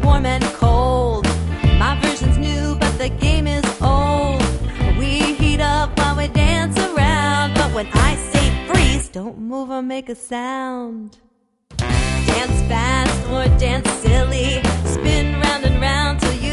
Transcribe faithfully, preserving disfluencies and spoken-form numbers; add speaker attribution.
Speaker 1: warm and cold. My version's new, but the game is old. We heat up while we dance around, but when I say freeze, don't move or make a sound. Dance fast or dance silly, spin round and round till you